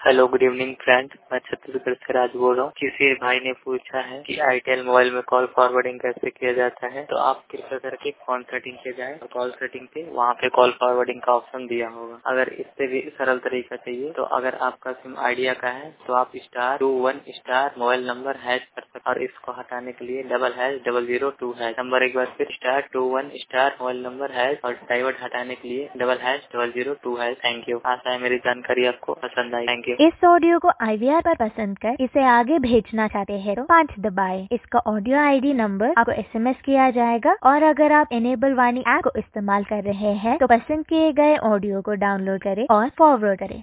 Hello, good evening friend. मैं छत्तीसगढ़ से राज बोल रहा हूँ। किसी भाई ने पूछा है कि आईटेल मोबाइल में कॉल फॉरवर्डिंग कैसे किया जाता है, तो आप कृपया करके फोन सेटिंग पे जाएं और कॉल सेटिंग पे वहाँ पे कॉल फॉरवर्डिंग का ऑप्शन दिया होगा। अगर इससे भी सरल तरीका चाहिए तो अगर आपका सिम आइडिया का है तो आप *21* मोबाइल नंबर हैश कर सकते, और इसको हटाने के लिए #002# नंबर एक बार फिर *21* मोबाइल नंबर हैश और डाइवर्ट हटाने के लिए #002#। Thank you. आशा है मेरी जानकारी आपको पसंद आई। Thank you. इस ऑडियो को IVR पर पसंद कर इसे आगे भेजना चाहते हैं तो 5 दबाएं। इसका ऑडियो ID नंबर आपको SMS किया जाएगा, और अगर आप इनेबल वाणी ऐप को इस्तेमाल कर रहे हैं तो पसंद किए गए ऑडियो को डाउनलोड करें और फॉरवर्ड करें।